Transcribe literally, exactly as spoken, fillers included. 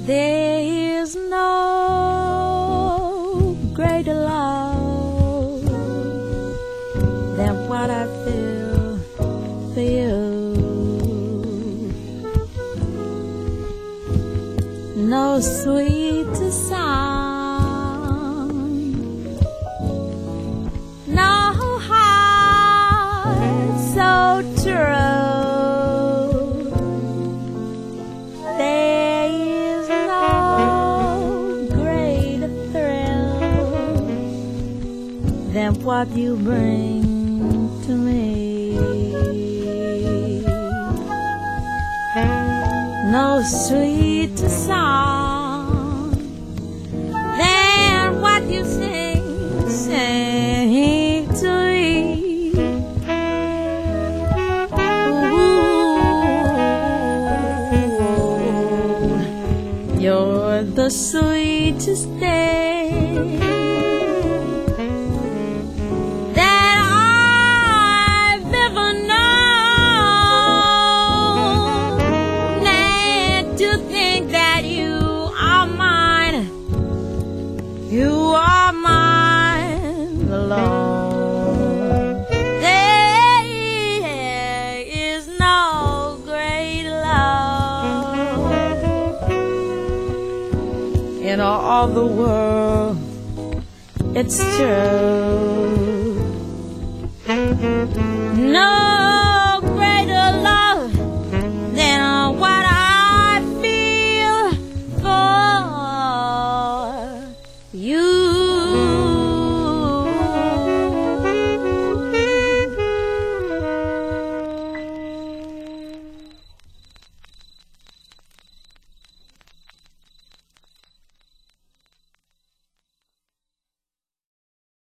There is no greater love than what I feel for you. No sweeter song, no heart so true. There is no greater thrill than what you bring to me. No sweeter song than what you sing, sing to me. Ooh, you're the sweetest thing that I've ever known. And to think that you are mine, you are mine alone. There is no great love in all the world. It's true. No